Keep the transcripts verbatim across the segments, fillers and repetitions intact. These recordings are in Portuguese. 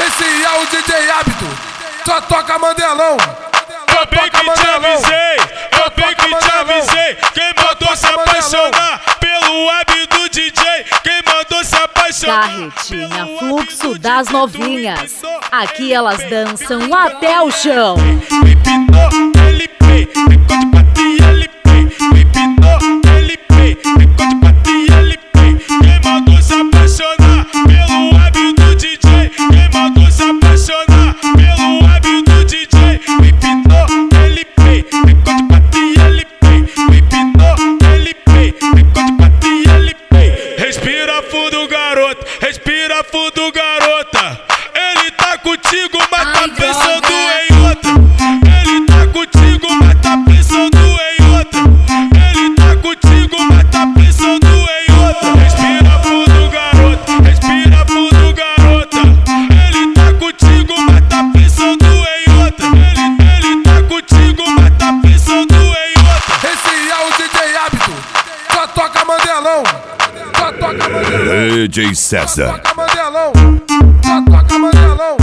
Esse é o D J Hábito, só toca Mandelão. Eu bem que te avisei, eu bem que te avisei. Quem mandou se apaixonar pelo hábito do D J? Quem mandou se apaixonar? Carretinha Fluxo das Novinhas. Aqui elas dançam até o chão. Me pinou, ele pei, me conte pra ti, ele pei. Me pinou, ele pei, me conte pra ti, ele pei. Quem mandou se apaixonar pelo hábito do D J? Quem mandou se apaixonar pelo hábito do D J? Me pinou, ele pei, me conte pra ti, ele pei. Me pinou, ele pei, me conte pra ti, ele pei. Respira fundo, garota, respira fundo, garota. Ele tá contigo, mas tá pensando em outra. Ele tá contigo, mas tá pensando em outra. Ele tá contigo, mas tá pensando em outra. Respira fundo, garota, respira fundo, garota. Ele tá contigo, mas tá pensando em outra. Ele, ele tá contigo, mas tá pensando em outra. Esse é o D J Hábito, só toca Mandelão. Só toca Mandelão. D J César. Só toca Mandelão. Só toca Mandelão.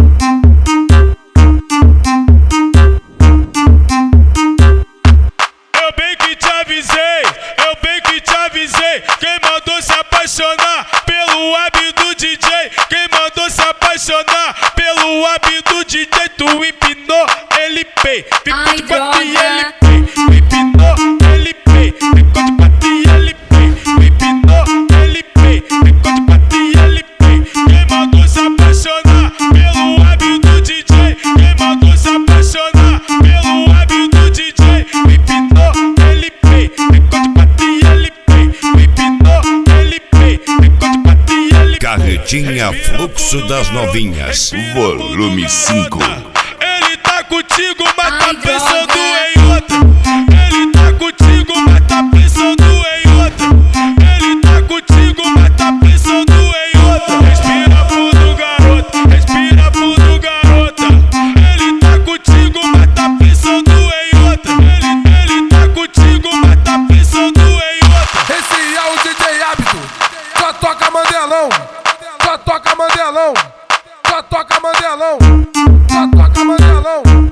Eu bem que te avisei, eu bem que te avisei. Quem mandou se apaixonar pelo hábito do D J? Quem mandou se apaixonar pelo hábito do D J? Tu empinou, ele pei, ficou de quatro e ele pei. Me empinou, ele pei, ficou de quatro e ele pei. Me empinou, ele pei, ficou de quatro e ele pei. Quem mandou se apaixonar pelo hábito do D J? Quem mandou se apaixonar pelo hábito do D J? Me empinou, ele pei, ficou de quatro e ele pei. Me empinou, ele pei, ficou de quatro e ele pei. Carretinha Fluxo das Novinhas, volume cinco. Ele tá contigo, mas tá pensando em outra. Ele tá contigo, mas tá pensando em outra. Ele tá contigo, mas tá pensando em outra. Respira fundo, garota, respira fundo, garota. Ele tá contigo, mas tá pensando em outra. Ele, ele tá contigo, mas tá pensando em outra. Esse é o D J Hábito, só toca Mandelão. Só toca Mandelão. Só toca Mandelão. Só toca Mandelão.